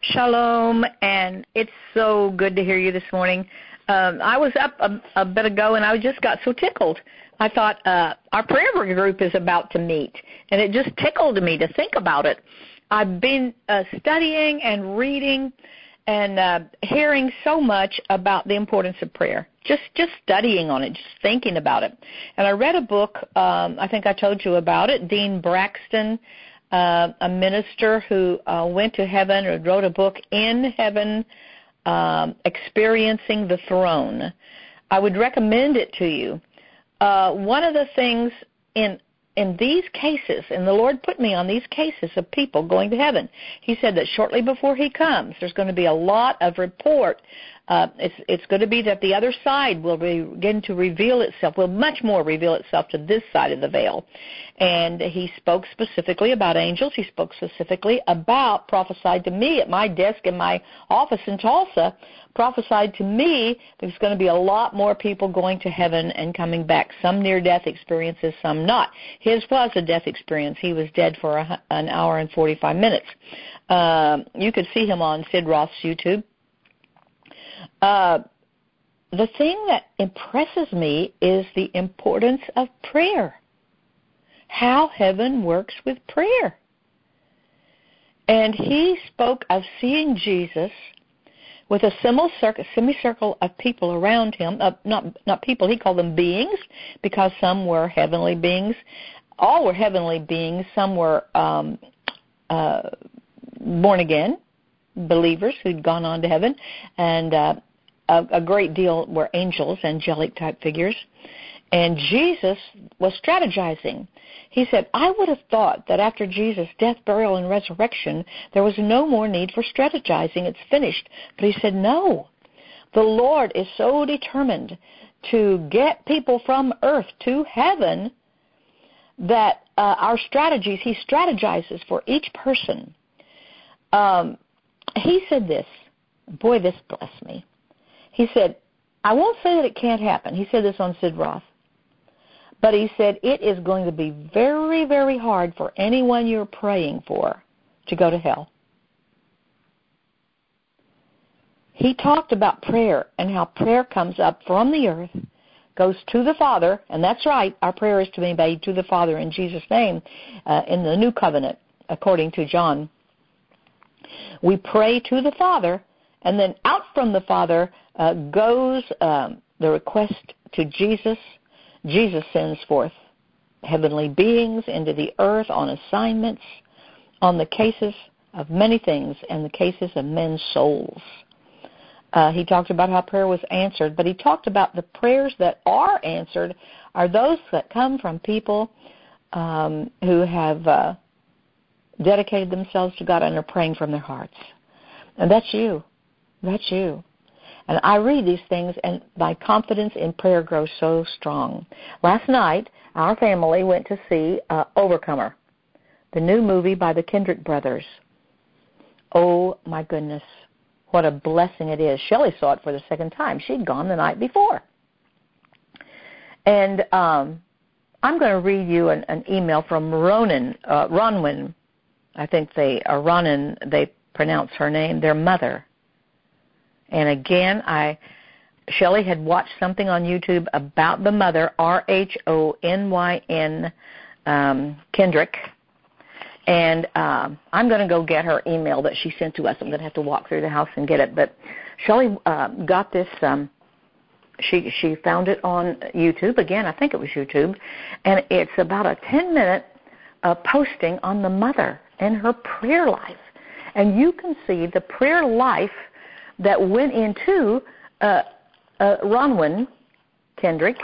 Shalom, and it's so good to hear you this morning. I was up a bit ago, and I just got so tickled. I thought our prayer group is about to meet, and it just tickled me to think about it. I've been studying and reading and hearing so much about the importance of prayer, just studying on it, just thinking about it. And I read a book, I think I told you about it, Dean Braxton, a minister who went to heaven or wrote a book, In Heaven, Experiencing the Throne. I would recommend it to you. One of the things in these cases, and the Lord put me on these cases of people going to heaven, He said that shortly before He comes, there's going to be a lot of report. It's going to be that the other side will begin to reveal itself, will much more reveal itself to this side of the veil. And He spoke specifically about angels. He spoke specifically about, prophesied to me at my desk in my office in Tulsa, prophesied to me there's going to be a lot more people going to heaven and coming back, some near-death experiences, some not. His was a death experience. He was dead for an hour and 45 minutes. You could see him on Sid Roth's YouTube. The thing that impresses me is the importance of prayer, how heaven works with prayer. And he spoke of seeing Jesus with a semicircle of people around him, not people, he called them beings, because some were heavenly beings. All were heavenly beings. Some were born again believers who'd gone on to heaven, and a great deal were angels, angelic type figures. And Jesus was strategizing. He said, I would have thought that after Jesus' death, burial, and resurrection, there was no more need for strategizing. It's finished. But He said, no. The Lord is so determined to get people from earth to heaven that our strategies, He strategizes for each person. He said this. Boy, this blessed me. He said, I won't say that it can't happen. He said this on Sid Roth. But He said, it is going to be very, very hard for anyone you're praying for to go to hell. He talked about prayer and how prayer comes up from the earth, goes to the Father, and that's right, our prayer is to be made to the Father in Jesus' name in the new covenant, according to John. We pray to the Father, and then out from the Father goes the request to Jesus. Jesus sends forth heavenly beings into the earth on assignments, on the cases of many things, and the cases of men's souls. He talked about how prayer was answered, but he talked about the prayers that are answered are those that come from people who have dedicated themselves to God and are praying from their hearts. And that's you. That's you. And I read these things, and my confidence in prayer grows so strong. Last night, our family went to see Overcomer, the new movie by the Kendrick brothers. Oh, my goodness. What a blessing it is. Shelley saw it for the second time. She'd gone the night before. And I'm going to read you an email from Ronwin. I think Ronan, they pronounce her name, their mother. And again, Shelley had watched something on YouTube about the mother, Ronyn Kendrick. And I'm going to go get her email that she sent to us. I'm going to have to walk through the house and get it. But Shelley got this. She found it on YouTube. Again, I think it was YouTube. And it's about a 10-minute posting on the mother and her prayer life. And you can see the prayer life that went into Ronwyn Kendrick,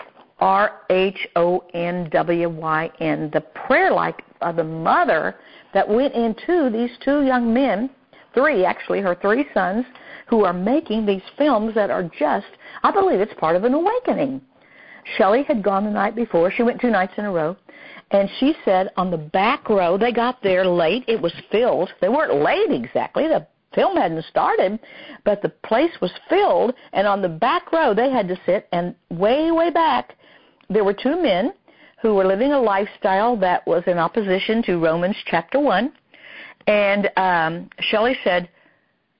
Ronwyn, the prayer life of the mother that went into these two young men, her three sons, who are making these films that are just, I believe it's part of an awakening. Shelley had gone the night before. She went 2 nights in a row. And she said on the back row, they got there late. It was filled. They weren't late exactly. The film hadn't started, but the place was filled. And on the back row, they had to sit. And way, way back, there were 2 men who were living a lifestyle that was in opposition to Romans chapter 1. And Shelley said,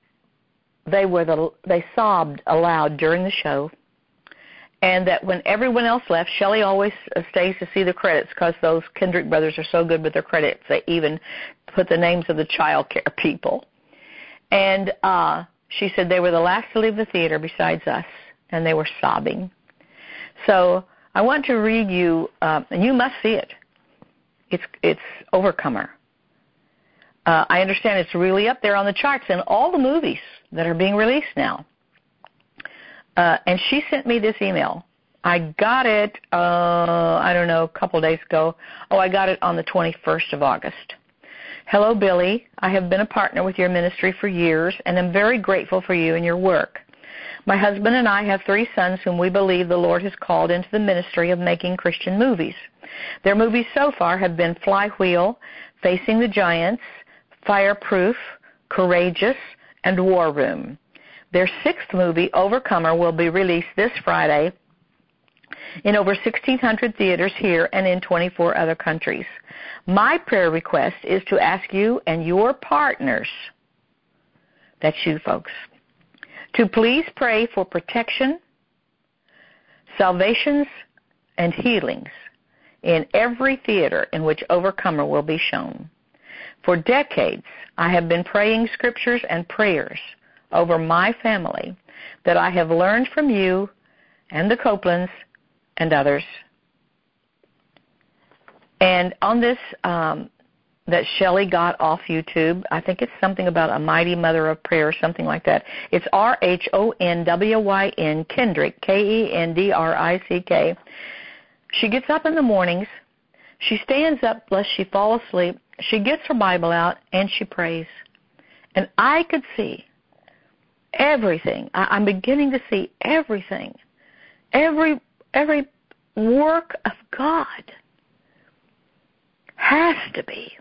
they sobbed aloud during the show, and that when everyone else left, Shelley always stays to see the credits because those Kendrick brothers are so good with their credits. They even put the names of the child care people. And she said they were the last to leave the theater besides us, and they were sobbing. So I want to read you, and you must see it. It's Overcomer. I understand it's really up there on the charts in all the movies that are being released now. And she sent me this email. I got it, a couple of days ago. I got it on the 21st of August. Hello, Billy. I have been a partner with your ministry for years, and am very grateful for you and your work. My husband and I have 3 sons whom we believe the Lord has called into the ministry of making Christian movies. Their movies so far have been Flywheel, Facing the Giants, Fireproof, Courageous, and War Room. Their 6th movie, Overcomer, will be released this Friday in over 1,600 theaters here and in 24 other countries. My prayer request is to ask you and your partners, that's you folks, to please pray for protection, salvations, and healings in every theater in which Overcomer will be shown. For decades, I have been praying scriptures and prayers over my family that I have learned from you and the Copelands and others. And on this that Shelley got off YouTube, I think it's something about a mighty mother of prayer or something like that. It's RHONWYN, Kendrick, KENDRICK. She gets up in the mornings. She stands up lest she fall asleep. She gets her Bible out, and she prays. And I could see everything. I'm beginning to see everything. Every work of God has to be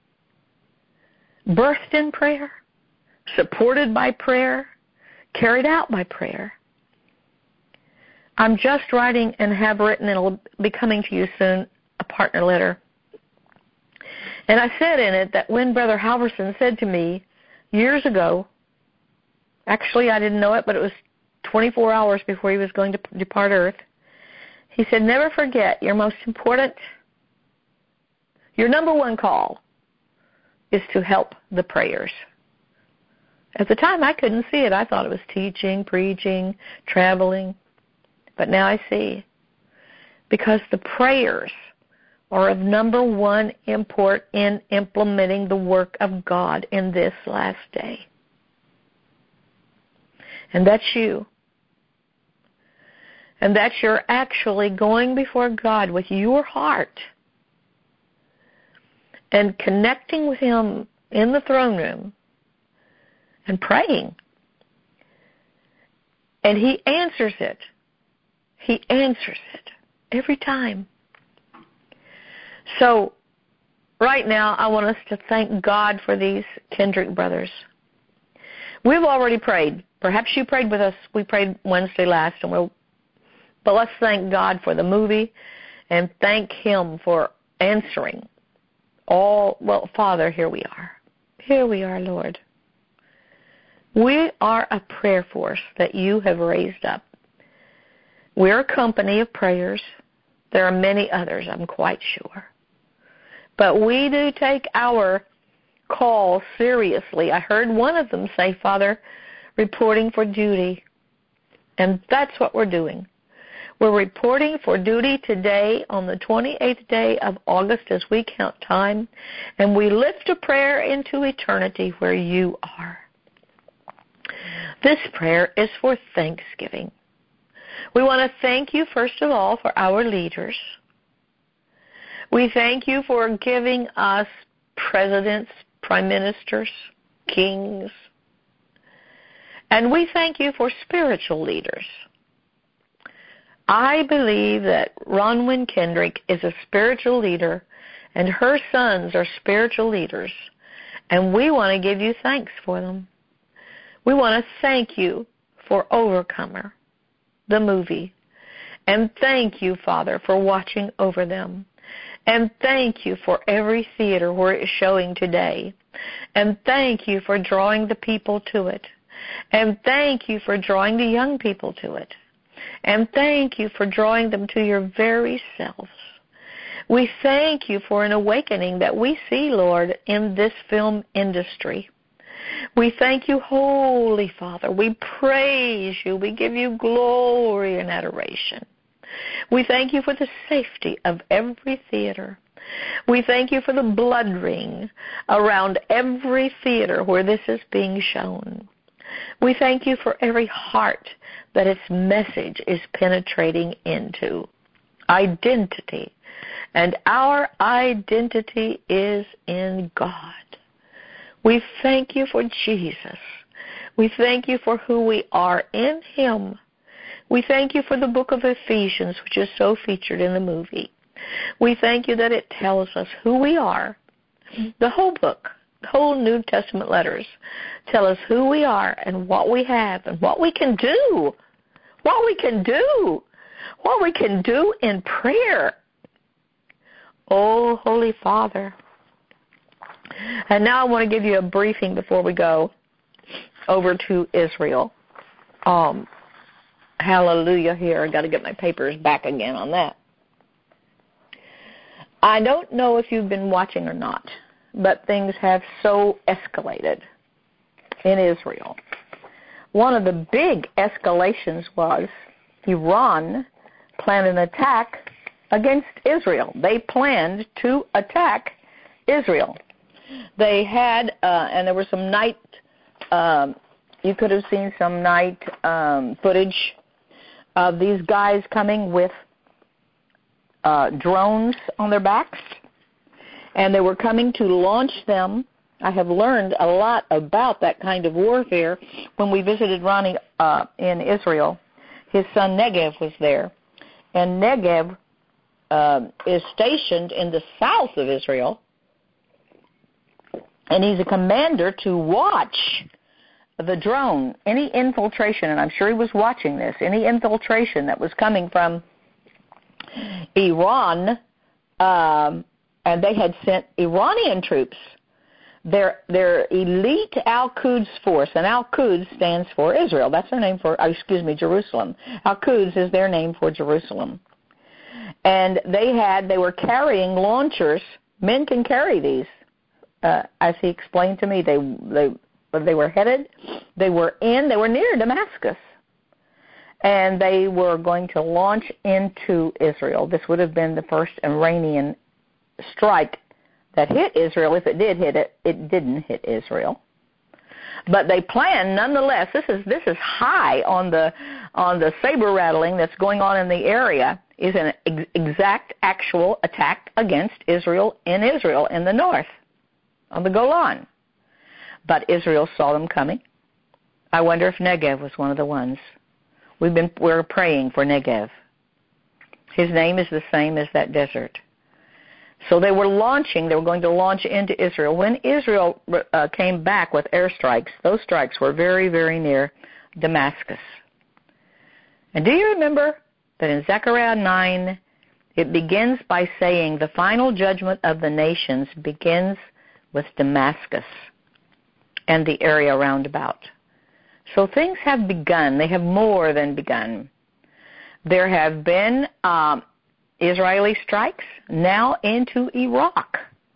birthed in prayer, supported by prayer, carried out by prayer. I'm just writing and have written, and it'll be coming to you soon, a partner letter. And I said in it that when Brother Halverson said to me years ago, actually I didn't know it, but it was 24 hours before he was going to depart earth, he said, never forget your most important, your number one call is to help the prayers. At the time, I couldn't see it. I thought it was teaching, preaching, traveling. But now I see. Because the prayers are of number one import in implementing the work of God in this last day. And that's you. And that you're actually going before God with your heart and connecting with Him in the throne room and praying. And He answers it. He answers it every time. So right now I want us to thank God for these Kendrick brothers. We've already prayed. Perhaps you prayed with us. We prayed Wednesday last, but let's thank God for the movie and thank Him for answering all. Well, Father, here we are. Here we are, Lord. We are a prayer force that you have raised up. We're a company of prayers. There are many others, I'm quite sure. But we do take our call seriously. I heard one of them say, Father, reporting for duty. And that's what we're doing. We're reporting for duty today on the 28th day of August as we count time, and we lift a prayer into eternity where you are. This prayer is for thanksgiving. We want to thank you, first of all, for our leaders. We thank you for giving us presidents, prime ministers, kings. And we thank you for spiritual leaders. I believe that Ronwyn Kendrick is a spiritual leader, and her sons are spiritual leaders, and we want to give you thanks for them. We want to thank you for Overcomer, the movie, and thank you, Father, for watching over them, and thank you for every theater where it's showing today, and thank you for drawing the people to it. And thank you for drawing the young people to it. And thank you for drawing them to your very selves. We thank you for an awakening that we see, Lord, in this film industry. We thank you, Holy Father. We praise you. We give you glory and adoration. We thank you for the safety of every theater. We thank you for the blood ring around every theater where this is being shown. We thank you for every heart that its message is penetrating into. Identity. And our identity is in God. We thank you for Jesus. We thank you for who we are in Him. We thank you for the book of Ephesians, which is so featured in the movie. We thank you that it tells us who we are. The whole book, the whole New Testament letters tell us who we are and what we have and what we can do. What we can do. What we can do in prayer. Oh, Holy Father. And now I want to give you a briefing before we go over to Israel. Hallelujah here. I've got to get my papers back again on that. I don't know if you've been watching or not, but things have so escalated in Israel. One of the big escalations was Iran planned an attack against Israel. They planned to attack Israel. They had, and there were some night, you could have seen some night footage of these guys coming with drones on their backs, and they were coming to launch them. I have learned a lot about that kind of warfare when we visited Ronnie in Israel. His son Negev was there, and Negev is stationed in the south of Israel, and he's a commander to watch the drone, any infiltration, and I'm sure he was watching this, any infiltration that was coming from Iran, and they had sent Iranian troops, their elite Al-Quds force, and Al-Quds stands for Israel. That's their name for, Jerusalem. Al-Quds is their name for Jerusalem. And they were carrying launchers. Men can carry these. As he explained to me, they were headed, they were near Damascus. And they were going to launch into Israel. This would have been the first Iranian strike that hit Israel. If it did hit it, it didn't hit Israel. But they planned, nonetheless. This is high on the saber rattling that's going on in the area. Is an exact actual attack against Israel in the north, on the Golan. But Israel saw them coming. I wonder if Negev was one of the ones. We're praying for Negev. His name is the same as that desert. So they were going to launch into Israel. When Israel came back with airstrikes, those strikes were very, very near Damascus. And do you remember that in Zechariah 9, it begins by saying the final judgment of the nations begins with Damascus and the area round about. So things have begun. They have more than begun. There have been Israeli strikes now into Iraq,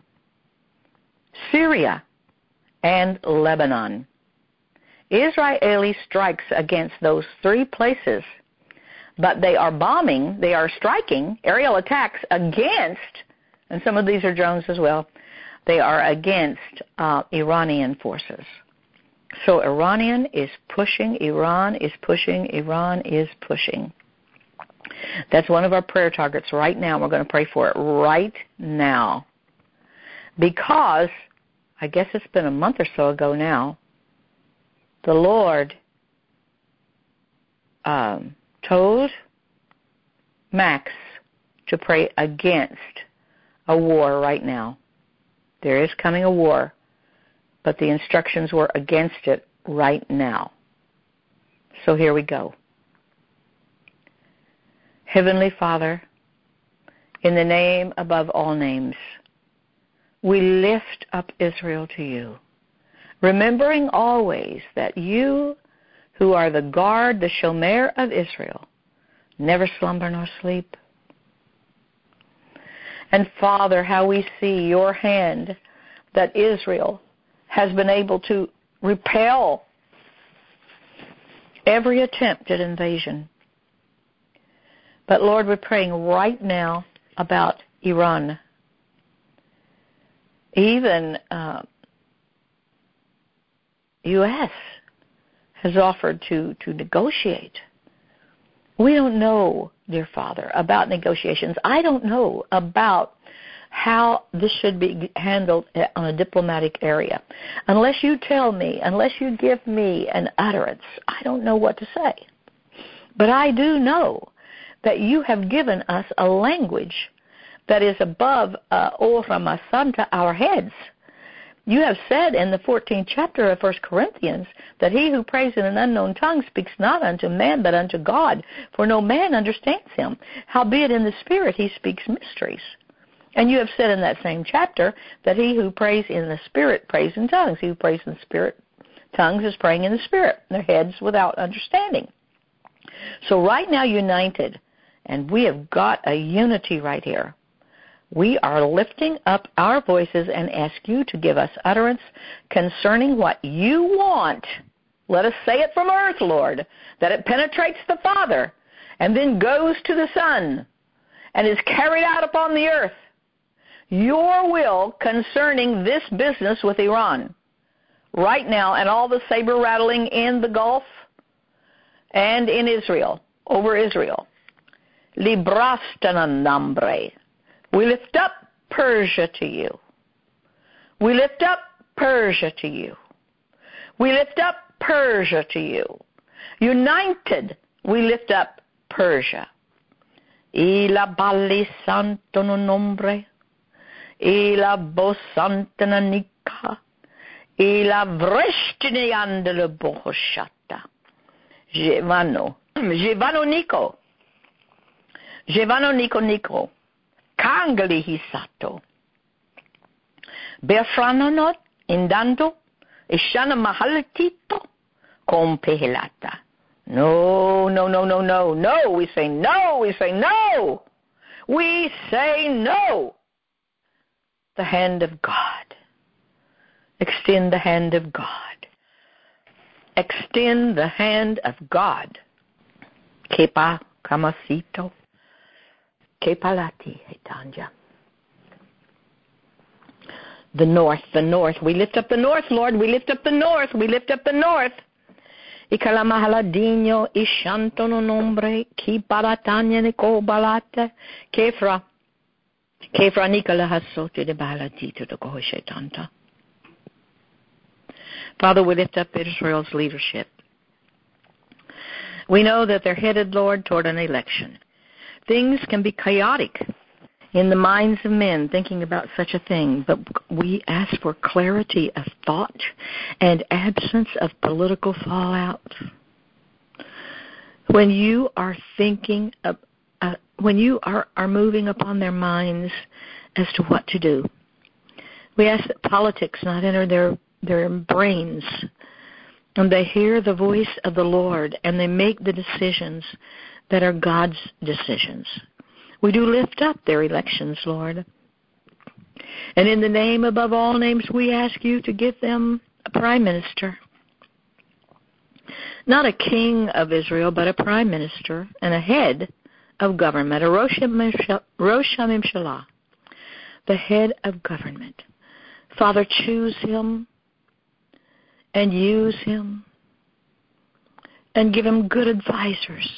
Syria, and Lebanon. Israeli strikes against those three places, but they are striking aerial attacks against, and some of these are drones as well, they are against Iranian forces. So Iran is pushing. That's one of our prayer targets right now. We're going to pray for it right now. Because, I guess it's been a month or so ago now, the Lord told Max to pray against a war right now. There is coming a war, but the instructions were against it right now. So here we go. Heavenly Father, in the name above all names, we lift up Israel to you. remembering always that you, who are the guard, the shomer of Israel, never slumber nor sleep. And Father, how we see your hand that Israel has been able to repel every attempt at invasion. But Lord, we're praying right now about Iran. Even U.S. has offered to negotiate. We don't know, dear Father, about negotiations. I don't know about how this should be handled on a diplomatic area. Unless you tell me, unless you give me an utterance, I don't know what to say. But I do know that you have given us a language that is above Santa, our heads. You have said in the 14th chapter of 1 Corinthians that he who prays in an unknown tongue speaks not unto man but unto God, for no man understands him. Howbeit in the Spirit he speaks mysteries. And you have said in that same chapter that he who prays in the Spirit prays in tongues. He who prays in the Spirit, tongues is praying in the Spirit. Their heads without understanding. So right now, united, and we have got a unity right here. We are lifting up our voices and ask you to give us utterance concerning what you want. Let us say it from earth, Lord, that it penetrates the Father and then goes to the Son and is carried out upon the earth. Your will concerning this business with Iran right now, and all the saber rattling in the Gulf and in Israel, over Israel. Librastanan nombre. We lift up Persia to you. We lift up Persia to you. We lift up Persia to you. United, we lift up Persia. Ila balli santo no nombre. Ila bosantana nika. Ila vreshtini andele bohoshata. Jevano Nico. Jevano Nico. Kangali hisato. Befranonot indando. Ishana mahalatito. Compehilata. No. We say no. We say no. We say no. The hand of God. Extend the hand of God. Extend the hand of God. Kepa kamasito. Kepalati hetanja. The north. We lift up the north, Lord. We lift up the north. We lift up the north. Ikalamahaladino ishantono nombre ki balatanya niko balate kefra nikala hasote de balatito de kohoshetanta. Father, we lift up Israel's leadership. We know that they're headed, Lord, toward an election. Things can be chaotic in the minds of men thinking about such a thing, but we ask for clarity of thought and absence of political fallout. When you are thinking of, when you are moving upon their minds as to what to do, we ask that politics not enter their brains, and they hear the voice of the Lord, and they make the decisions that are God's decisions. We do lift up their elections, Lord. And in the name above all names, we ask you to give them a prime minister. Not a king of Israel, but a prime minister and a head of government, a Rosh HaMimshalah, the head of government. Father, choose him and use him and give him good advisors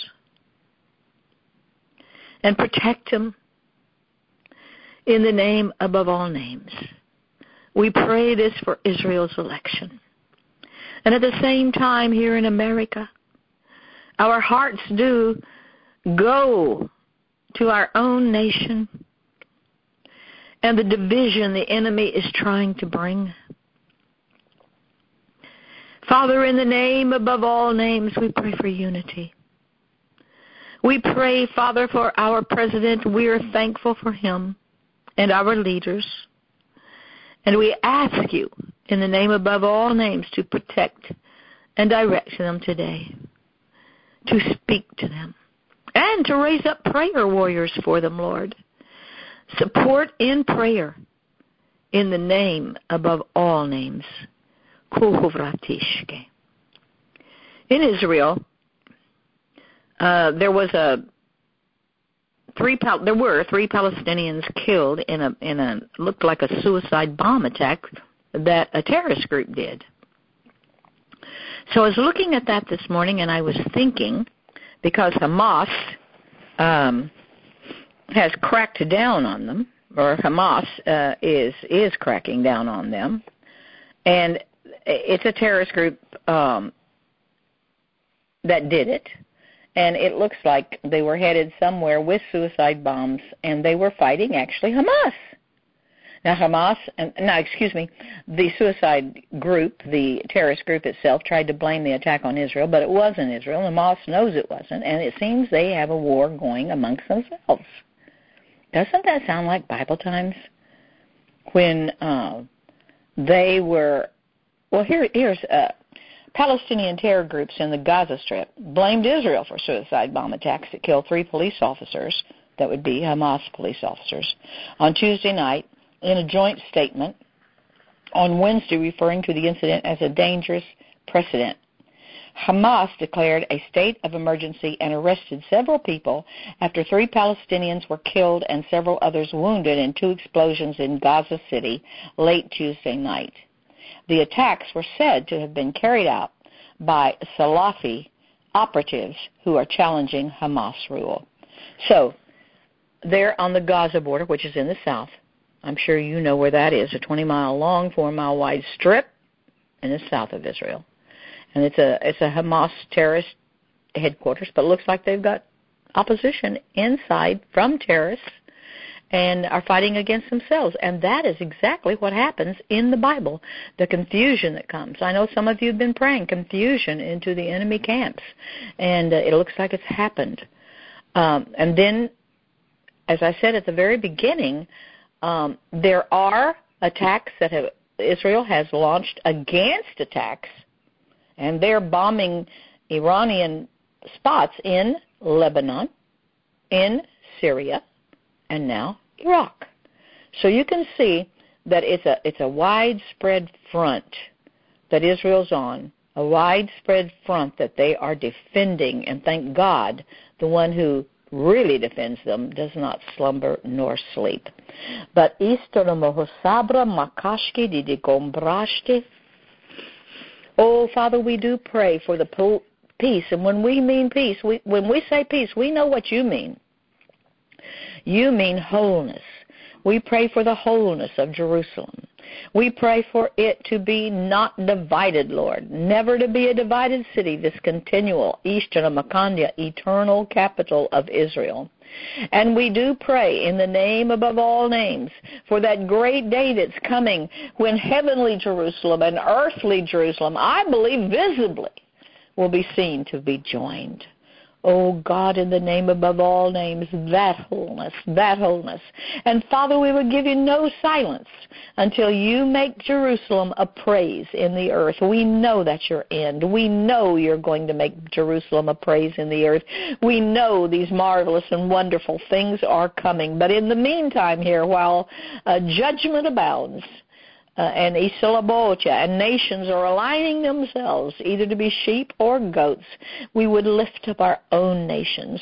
and protect him in the name above all names. We pray this for Israel's election. And at the same time, here in America, our hearts do go to our own nation and the division the enemy is trying to bring. Father, in the name above all names, we pray for unity. We pray, Father, for our president. We are thankful for him and our leaders. And we ask you in the name above all names, to protect and direct them today, to speak to them, and to raise up prayer warriors for them, Lord. Support in prayer in the name above all names. In Israel, there were three Palestinians killed in a looked like a suicide bomb attack that a terrorist group did. So I was looking at that this morning, and I was thinking, because Hamas has cracked down on them, or Hamas is cracking down on them, and it's a terrorist group that did it, and it looks like they were headed somewhere with suicide bombs, and they were fighting actually Hamas. Now the suicide group, the terrorist group itself, tried to blame the attack on Israel, but it wasn't Israel. Hamas knows it wasn't, and it seems they have a war going amongst themselves. Doesn't that sound like Bible times? When they were, here's Palestinian terror groups in the Gaza Strip blamed Israel for suicide bomb attacks that killed 3 police officers, that would be Hamas police officers, on Tuesday night, in a joint statement on Wednesday, referring to the incident as a dangerous precedent. Hamas declared a state of emergency and arrested several people after 3 Palestinians were killed and several others wounded in 2 explosions in Gaza City late Tuesday night. The attacks were said to have been carried out by Salafi operatives who are challenging Hamas rule. So, they're on the Gaza border, which is in the south. I'm sure you know where that is, a 20-mile long, 4-mile wide strip in the south of Israel. And it's a Hamas terrorist headquarters, but it looks like they've got opposition inside from terrorists and are fighting against themselves. And that is exactly what happens in the Bible, the confusion that comes. I know some of you have been praying confusion into the enemy camps, and it looks like it's happened. And then, as I said at the very beginning, there are attacks that Israel has launched against attacks, and they're bombing Iranian spots in Lebanon, in Syria, and now Iraq. So you can see that it's a widespread front that Israel's on, a widespread front that they are defending, and thank God the one who really defends them does not slumber nor sleep. But oh, Father, we do pray for the peace. And when we mean peace, when we say peace, we know what you mean. You mean wholeness. We pray for the wholeness of Jerusalem. We pray for it to be not divided, Lord, never to be a divided city, this continual eternal capital of Israel. And we do pray in the name above all names for that great day that's coming when heavenly Jerusalem and earthly Jerusalem, I believe visibly, will be seen to be joined. Oh, God, in the name above all names, that wholeness. And, Father, we will give you no silence until you make Jerusalem a praise in the earth. We know that's your end. We know you're going to make Jerusalem a praise in the earth. We know these marvelous and wonderful things are coming. But in the meantime here, while judgment abounds, and Isalabocha, and nations are aligning themselves either to be sheep or goats, we would lift up our own nations.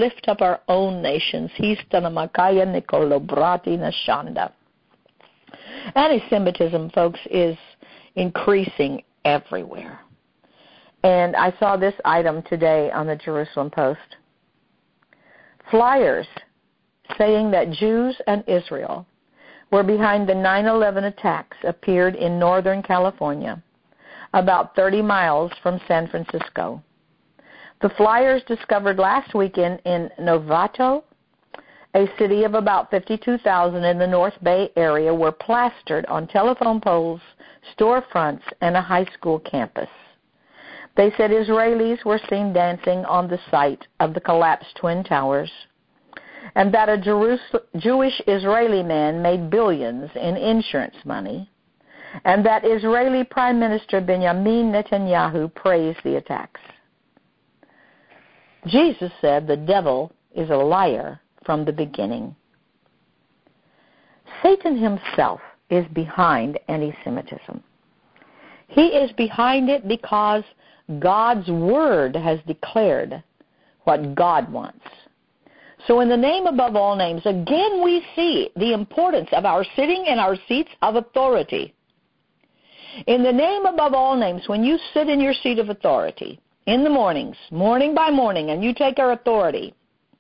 Anti-Semitism, folks, is increasing everywhere. And I saw this item today on the Jerusalem Post. Flyers saying that Jews and Israel were behind the 9/11 attacks appeared in Northern California, about 30 miles from San Francisco. The flyers discovered last weekend in Novato, a city of about 52,000 in the North Bay area, were plastered on telephone poles, storefronts, and a high school campus. They said Israelis were seen dancing on the site of the collapsed Twin Towers, and that a Jewish Israeli man made billions in insurance money, and that Israeli Prime Minister Benjamin Netanyahu praised the attacks. Jesus said the devil is a liar from the beginning. Satan himself is behind anti-Semitism. He is behind it because God's Word has declared what God wants. So in the name above all names, again we see the importance of our sitting in our seats of authority. In the name above all names, when you sit in your seat of authority in the mornings, morning by morning, and you take your authority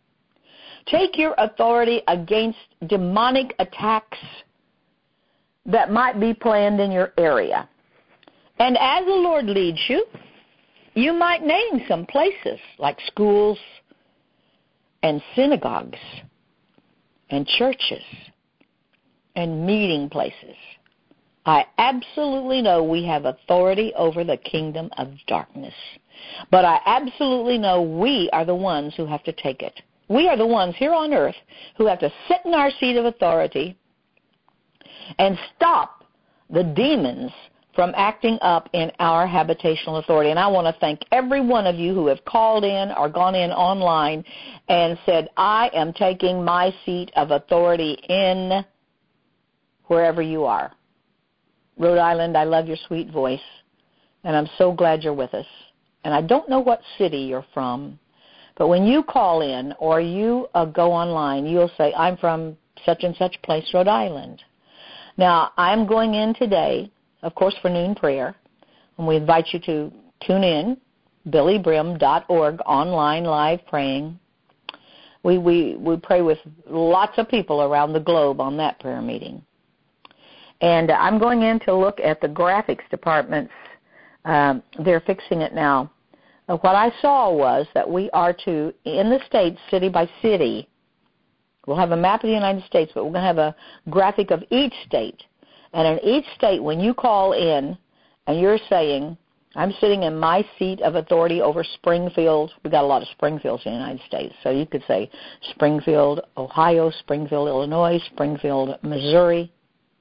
against demonic attacks that might be planned in your area. And as the Lord leads you, you might name some places like schools and synagogues and churches and meeting places. I absolutely know we have authority over the kingdom of darkness. But I absolutely know we are the ones who have to take it. We are the ones here on earth who have to sit in our seat of authority and stop the demons from acting up in our habitational authority. And I want to thank every one of you who have called in or gone in online and said, I am taking my seat of authority in wherever you are. Rhode Island, I love your sweet voice, and I'm so glad you're with us. And I don't know what city you're from, but when you call in or you go online, you'll say, I'm from such and such place, Rhode Island. Now, I'm going in today, of course, for noon prayer, and we invite you to tune in, billybrim.org, online live praying. We pray with lots of people around the globe on that prayer meeting. And I'm going in to look at the graphics departments. They're fixing it now. What I saw was that we are to, in the states, city by city, we'll have a map of the United States, but we're going to have a graphic of each state. And in each state, when you call in and you're saying, I'm sitting in my seat of authority over Springfield. We've got a lot of Springfields in the United States. So you could say Springfield, Ohio, Springfield, Illinois, Springfield, Missouri.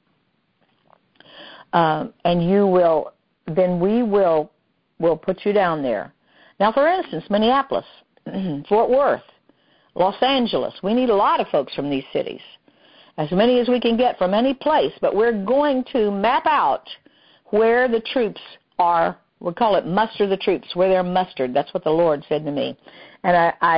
And you will, then we will put you down there. Now, for instance, Minneapolis, Fort Worth, Los Angeles. We need a lot of folks from these cities, as many as we can get from any place. But we're going to map out where the troops are. We'll call it muster the troops, where they're mustered. That's what the Lord said to me. And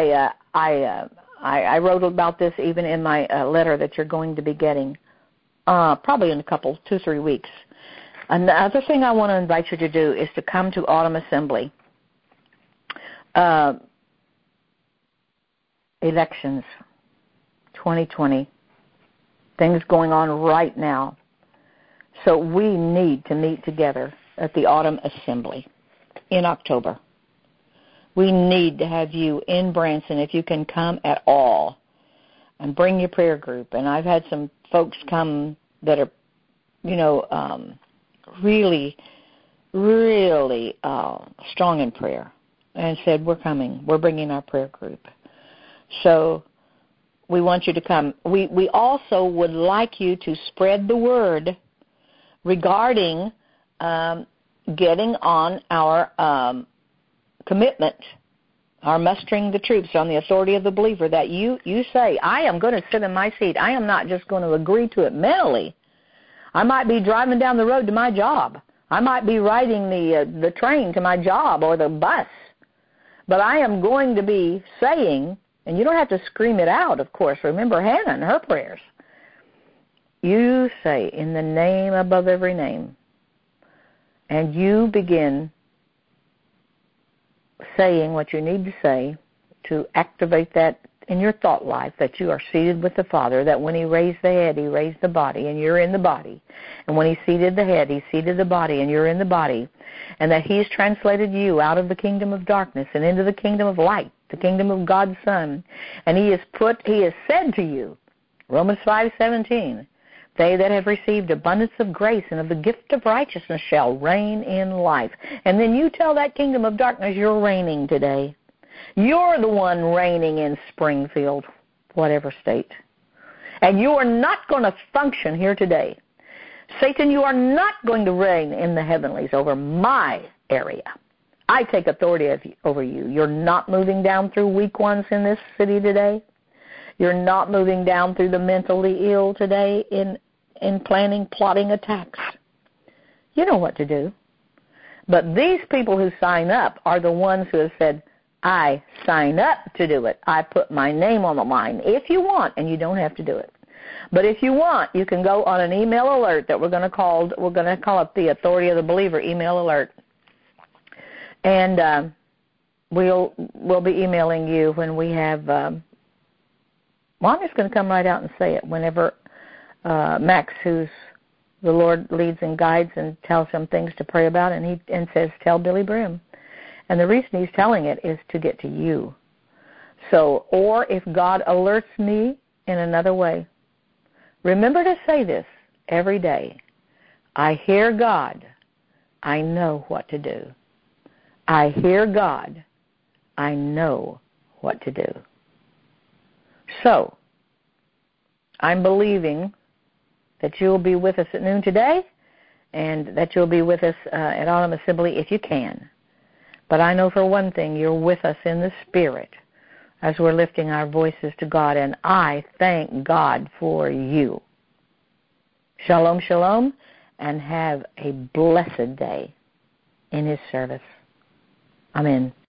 I wrote about this even in my letter that you're going to be getting probably in a couple, 2-3 weeks. Another thing I want to invite you to do is to come to Autumn Assembly. Elections, 2020, things going on right now. So we need to meet together at the Autumn Assembly in October. We need to have you in Branson if you can come at all and bring your prayer group. And I've had some folks come that are, really, really strong in prayer and said, we're coming. We're bringing our prayer group. So we want you to come. We also would like you to spread the word regarding getting on our commitment, our mustering the troops on the authority of the believer, that you say, I am going to sit in my seat. I am not just going to agree to it mentally. I might be driving down the road to my job. I might be riding the train to my job or the bus. But I am going to be saying, and you don't have to scream it out, of course. Remember Hannah and her prayers. You say, in the name above every name, and you begin saying what you need to say to activate that in your thought life, that you are seated with the Father, that when He raised the head, He raised the body, and you're in the body. And when He seated the head, He seated the body, and you're in the body. And that He has translated you out of the kingdom of darkness and into the kingdom of light, the kingdom of God's Son. And He has said to you, Romans 5:17, they that have received abundance of grace and of the gift of righteousness shall reign in life. And then you tell that kingdom of darkness you're reigning today. You're the one reigning in Springfield, whatever state. And you are not going to function here today. Satan, you are not going to reign in the heavenlies over my area. I take authority over you. You're not moving down through weak ones in this city today. You're not moving down through the mentally ill today in planning, plotting attacks. You know what to do. But these people who sign up are the ones who have said, I sign up to do it. I put my name on the line if you want, and you don't have to do it. But if you want, you can go on an email alert that we're going to call it the Authority of the Believer email alert. And we'll be emailing you when we have I'm just going to come right out and say it whenever Max, who's the Lord leads and guides and tells him things to pray about, and says, tell Billy Brim. And the reason he's telling it is to get to you. So, or if God alerts me in another way, remember to say this every day. I hear God. I know what to do. I hear God. I know what to do. So, I'm believing that you'll be with us at noon today and that you'll be with us at Autumn Assembly if you can. But I know for one thing, you're with us in the Spirit as we're lifting our voices to God, and I thank God for you. Shalom, shalom, and have a blessed day in His service. Amen.